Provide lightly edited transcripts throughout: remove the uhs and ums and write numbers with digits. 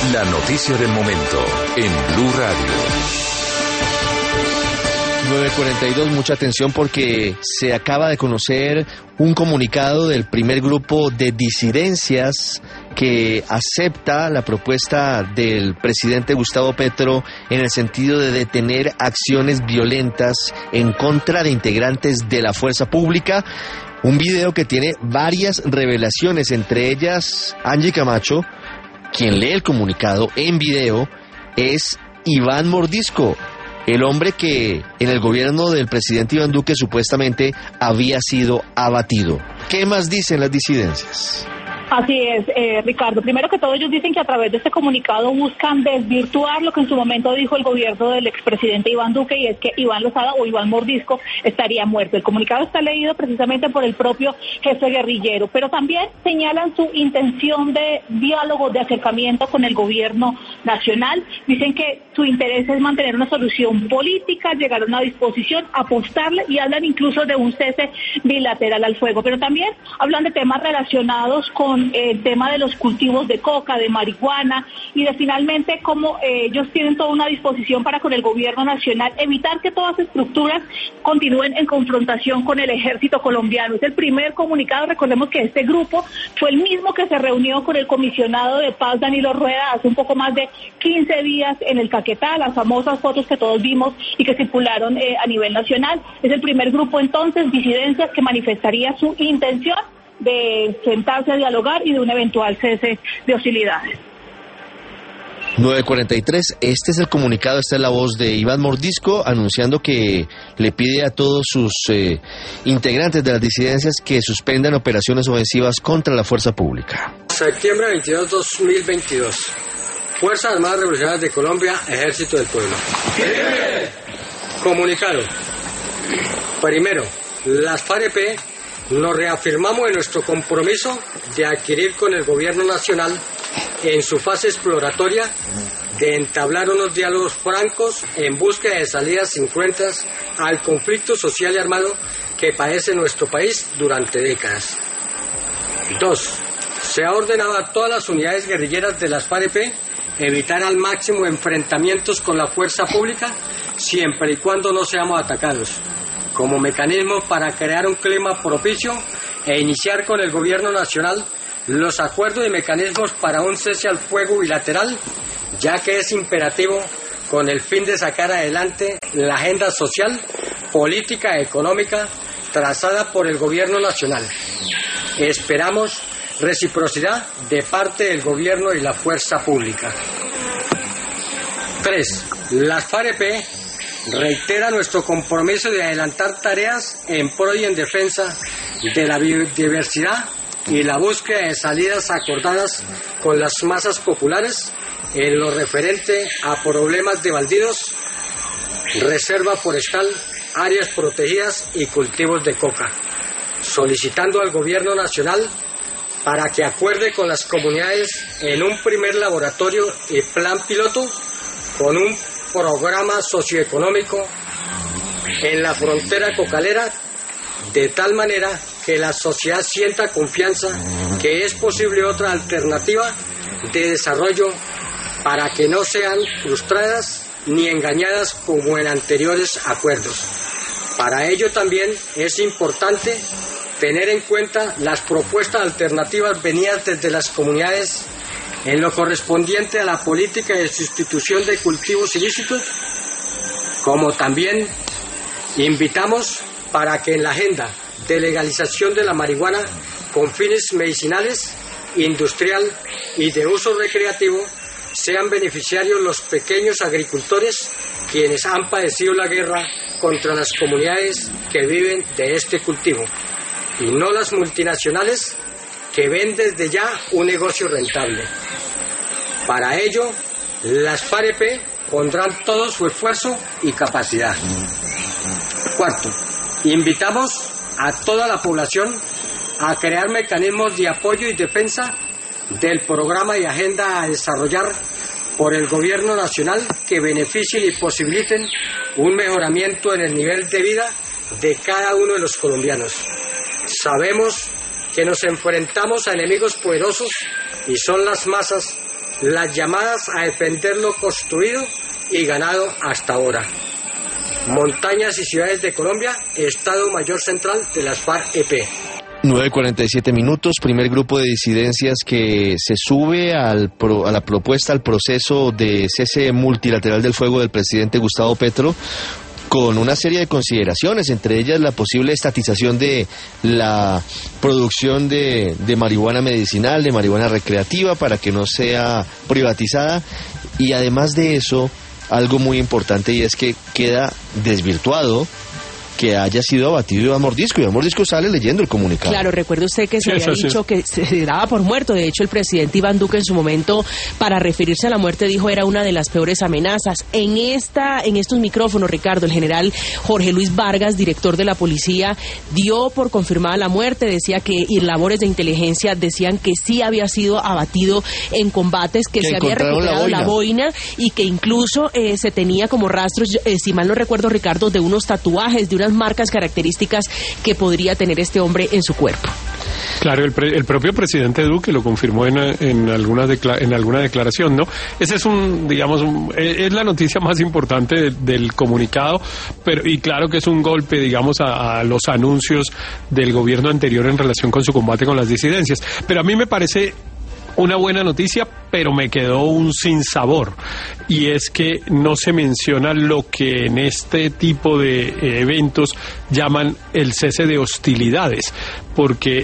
La noticia del momento en Blue Radio. 9:42, mucha atención porque se acaba de conocer un comunicado del primer grupo de disidencias que acepta la propuesta del presidente Gustavo Petro en el sentido de detener acciones violentas en contra de integrantes de la fuerza pública. Un video que tiene varias revelaciones, entre ellas Angie Camacho. Quien lee el comunicado en video es Iván Mordisco, el hombre que en el gobierno del presidente Iván Duque supuestamente había sido abatido. ¿Qué más dicen las disidencias? Así es, Ricardo. Primero que todo, ellos dicen que a través de este comunicado buscan desvirtuar lo que en su momento dijo el gobierno del expresidente Iván Duque, y es que Iván Lozada o Iván Mordisco estaría muerto. El comunicado está leído precisamente por el propio jefe guerrillero, pero también señalan su intención de diálogo, de acercamiento con el gobierno nacional. Dicen que su interés es mantener una solución política, llegar a una disposición, apostarle, y hablan incluso de un cese bilateral al fuego. Pero también hablan de temas relacionados con el tema de los cultivos de coca, de marihuana, y de finalmente cómo ellos tienen toda una disposición para con el gobierno nacional evitar que todas las estructuras continúen en confrontación con el ejército colombiano. Es el primer comunicado. Recordemos que este grupo fue el mismo que se reunió con el comisionado de paz Danilo Rueda hace un poco más de 15 días en el Caquetá, las famosas fotos que todos vimos y que circularon a nivel nacional. Es el primer grupo entonces, disidencias, que manifestaría su intención de sentarse a dialogar y de un eventual cese de hostilidades. 9:43, este es el comunicado, esta es la voz de Iván Mordisco anunciando que le pide a todos sus integrantes de las disidencias que suspendan operaciones ofensivas contra la fuerza pública. Septiembre 22, 2022. Fuerzas Armadas Revolucionarias de Colombia, Ejército del Pueblo. Comunicado. Primero, las FAREP nos reafirmamos en nuestro compromiso de adquirir con el gobierno nacional, en su fase exploratoria, de entablar unos diálogos francos en búsqueda de salidas incruentas al conflicto social y armado que padece nuestro país durante décadas. 2. Se ha ordenado a todas las unidades guerrilleras de las FAREP evitar al máximo enfrentamientos con la fuerza pública siempre y cuando no seamos atacados, como mecanismo para crear un clima propicio e iniciar con el gobierno nacional los acuerdos y mecanismos para un cese al fuego bilateral, ya que es imperativo con el fin de sacar adelante la agenda social, política y económica trazada por el gobierno nacional. Esperamos reciprocidad de parte del gobierno y la fuerza pública. 3. Las FAREP reitera nuestro compromiso de adelantar tareas en pro y en defensa de la biodiversidad y la búsqueda de salidas acordadas con las masas populares en lo referente a problemas de baldíos, reserva forestal, áreas protegidas y cultivos de coca, solicitando al gobierno nacional para que acuerde con las comunidades en un primer laboratorio y plan piloto con un programa socioeconómico en la frontera cocalera, de tal manera que la sociedad sienta confianza que es posible otra alternativa de desarrollo para que no sean frustradas ni engañadas como en anteriores acuerdos. Para ello también es importante tener en cuenta las propuestas alternativas venidas desde las comunidades en lo correspondiente a la política de sustitución de cultivos ilícitos, como también invitamos para que en la agenda de legalización de la marihuana con fines medicinales, industrial y de uso recreativo sean beneficiarios los pequeños agricultores, quienes han padecido la guerra contra las comunidades que viven de este cultivo, y no las multinacionales que ven desde ya un negocio rentable. Para ello, las FAREP pondrán todo su esfuerzo y capacidad. 4. Invitamos a toda la población a crear mecanismos de apoyo y defensa del programa y agenda a desarrollar por el gobierno nacional que beneficien y posibiliten un mejoramiento en el nivel de vida de cada uno de los colombianos. Sabemos que nos enfrentamos a enemigos poderosos y son las masas las llamadas a defender lo construido y ganado hasta ahora. Montañas y ciudades de Colombia, Estado Mayor Central de las FARC-EP. 9:47 minutos, primer grupo de disidencias que se sube a la propuesta, al proceso de cese multilateral del fuego del presidente Gustavo Petro, con una serie de consideraciones, entre ellas la posible estatización de la producción de marihuana medicinal, de marihuana recreativa, para que no sea privatizada, y además de eso, algo muy importante, y es que queda desvirtuado que haya sido abatido Iván Mordisco. Iván Mordisco sale leyendo el comunicado. Claro, recuerde usted que se había dicho que se daba por muerto. De hecho, el presidente Iván Duque en su momento, para referirse a la muerte, dijo era una de las peores amenazas. En estos micrófonos, Ricardo, el general Jorge Luis Vargas, director de la policía, dio por confirmada la muerte. Decía que labores de inteligencia decían que sí había sido abatido en combates, que se había recuperado la boina y que incluso se tenía como rastros, si mal no recuerdo, Ricardo, de unos tatuajes, de unas marcas características que podría tener este hombre en su cuerpo. Claro, el propio presidente Duque lo confirmó en alguna declaración, ¿no? Ese es es la noticia más importante del comunicado, y claro que es un golpe, digamos, a los anuncios del gobierno anterior en relación con su combate con las disidencias. Pero a mí me parece una buena noticia, pero me quedó un sinsabor, y es que no se menciona lo que en este tipo de eventos llaman el cese de hostilidades, porque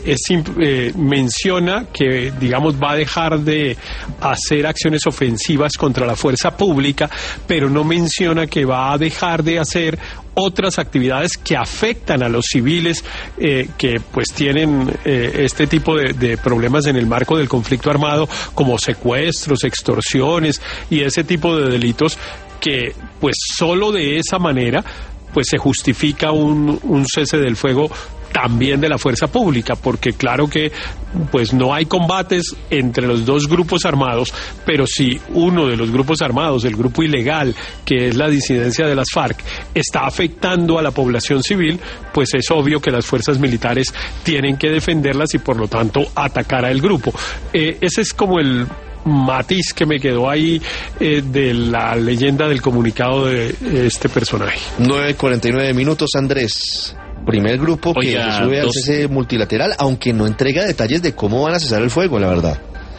menciona que, digamos, va a dejar de hacer acciones ofensivas contra la fuerza pública, pero no menciona que va a dejar de hacer otras actividades que afectan a los civiles que pues tienen este tipo de problemas en el marco del conflicto armado, como secuestros, extorsiones y ese tipo de delitos, que pues solo de esa manera pues se justifica un cese del fuego también de la fuerza pública, porque claro que pues no hay combates entre los dos grupos armados, pero si uno de los grupos armados, el grupo ilegal, que es la disidencia de las FARC, está afectando a la población civil, pues es obvio que las fuerzas militares tienen que defenderlas y por lo tanto atacar al grupo. Ese es como el matiz que me quedó ahí de la leyenda del comunicado de este personaje. 9:49 minutos, Andrés. Primer grupo que se sube al cese multilateral, aunque no entrega detalles de cómo van a cesar el fuego, la verdad.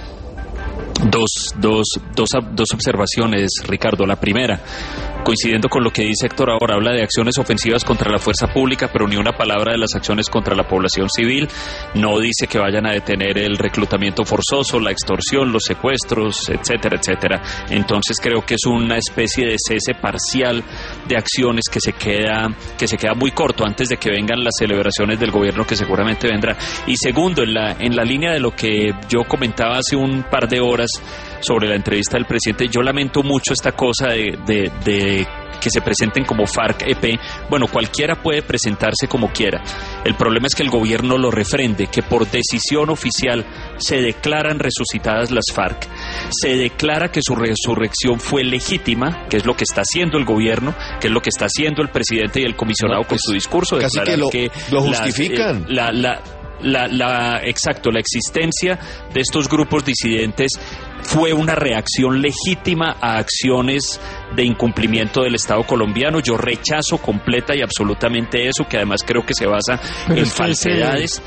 Dos observaciones, Ricardo. La primera, coincidiendo con lo que dice Héctor ahora, habla de acciones ofensivas contra la fuerza pública, pero ni una palabra de las acciones contra la población civil. No dice que vayan a detener el reclutamiento forzoso, la extorsión, los secuestros, etcétera, etcétera. Entonces creo que es una especie de cese parcial de acciones que se queda muy corto antes de que vengan las celebraciones del gobierno, que seguramente vendrán. Y segundo, en la línea de lo que yo comentaba hace un par de horas sobre la entrevista del presidente, yo lamento mucho esta cosa de que se presenten como FARC-EP. Bueno, cualquiera puede presentarse como quiera. El problema es que el gobierno lo refrende, que por decisión oficial se declaran resucitadas las FARC, se declara que su resurrección fue legítima, que es lo que está haciendo el gobierno, que es lo que está haciendo el presidente y el comisionado con su discurso. Casi que lo justifican. La existencia de estos grupos disidentes fue una reacción legítima a acciones de incumplimiento del Estado colombiano. Yo rechazo completa y absolutamente eso, que además creo que se basa en falsedades.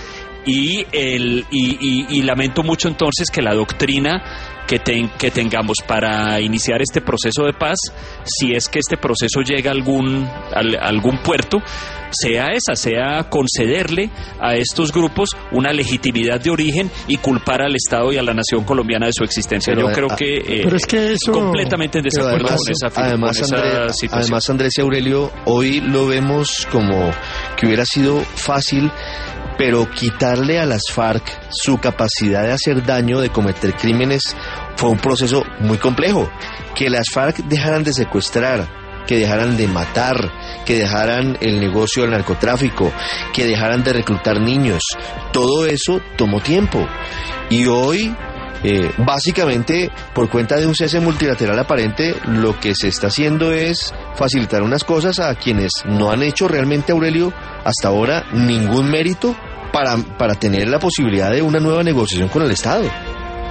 Y lamento mucho entonces que la doctrina que tengamos para iniciar este proceso de paz, si es que este proceso llega a algún puerto, sea concederle a estos grupos una legitimidad de origen y culpar al Estado y a la nación colombiana de su existencia. Yo creo que eso, completamente en desacuerdo con esa situación. Además, Andrés y Aurelio, hoy lo vemos como que hubiera sido fácil, pero quitarle a las FARC su capacidad de hacer daño, de cometer crímenes, fue un proceso muy complejo. Que las FARC dejaran de secuestrar, que dejaran de matar, que dejaran el negocio del narcotráfico, que dejaran de reclutar niños, todo eso tomó tiempo. Y hoy, básicamente, por cuenta de un cese multilateral aparente, lo que se está haciendo es facilitar unas cosas a quienes no han hecho realmente, Aurelio, hasta ahora ningún mérito para tener la posibilidad de una nueva negociación con el Estado.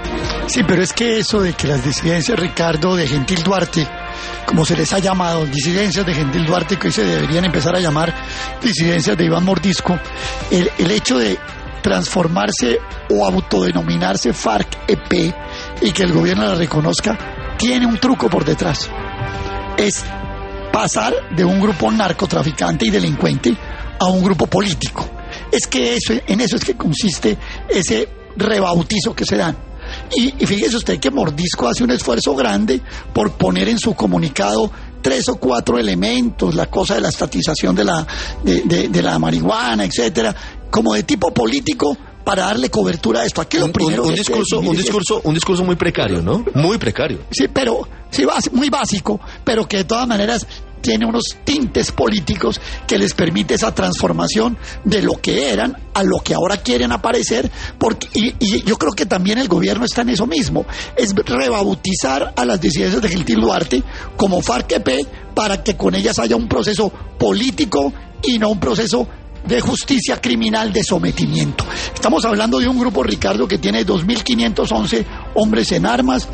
Sí, pero es que eso de que las disidencias, Ricardo, de Gentil Duarte, como se les ha llamado, disidencias de Gentil Duarte, que hoy se deberían empezar a llamar disidencias de Iván Mordisco, el hecho de transformarse o autodenominarse FARC-EP y que el gobierno la reconozca, tiene un truco por detrás. Es pasar de un grupo narcotraficante y delincuente a un grupo político. Es que en eso es que consiste ese rebautizo que se dan. Y fíjese usted que Mordisco hace un esfuerzo grande por poner en su comunicado 3 o 4 elementos, la cosa de la estatización de la marihuana, etcétera, como de tipo político, para darle cobertura a esto. Aquí lo primero un discurso muy precario, ¿no? Muy precario. Sí, pero sí, muy básico, pero que de todas maneras tiene unos tintes políticos que les permite esa transformación de lo que eran a lo que ahora quieren aparecer, y yo creo que también el gobierno está en eso mismo, es rebautizar a las disidencias de Gentil Duarte como FARC-EP para que con ellas haya un proceso político y no un proceso de justicia criminal de sometimiento. Estamos hablando de un grupo, Ricardo, que tiene 2.511 hombres en armas,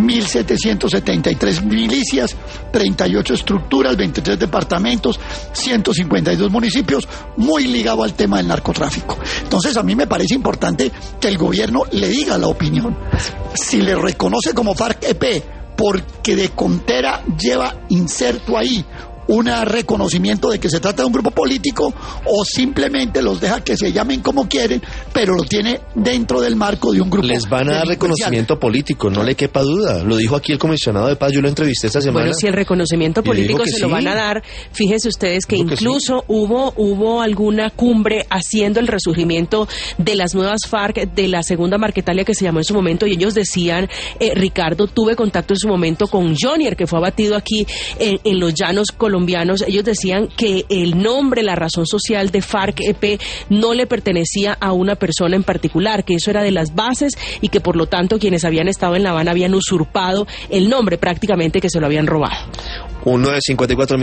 1.773 milicias, 38 estructuras, 23 departamentos, 152 municipios, muy ligado al tema del narcotráfico. Entonces, a mí me parece importante que el gobierno le diga la opinión. Si le reconoce como FARC-EP, porque de Contera lleva inserto ahí un reconocimiento de que se trata de un grupo político, o simplemente los deja que se llamen como quieren, pero lo tiene dentro del marco de un grupo. Les van a dar reconocimiento político, no le quepa duda. Lo dijo aquí el comisionado de paz, yo lo entrevisté esta semana. Bueno, si el reconocimiento político se lo van a dar, fíjense ustedes que incluso hubo alguna cumbre haciendo el resurgimiento de las nuevas FARC, de la segunda Marquetalia que se llamó en su momento, y ellos decían, Ricardo, tuve contacto en su momento con Jonier, que fue abatido aquí en los llanos colombianos. Ellos decían que el nombre, la razón social de FARC-EP no le pertenecía a una persona en particular, que eso era de las bases y que por lo tanto quienes habían estado en La Habana habían usurpado el nombre, prácticamente que se lo habían robado. 1:54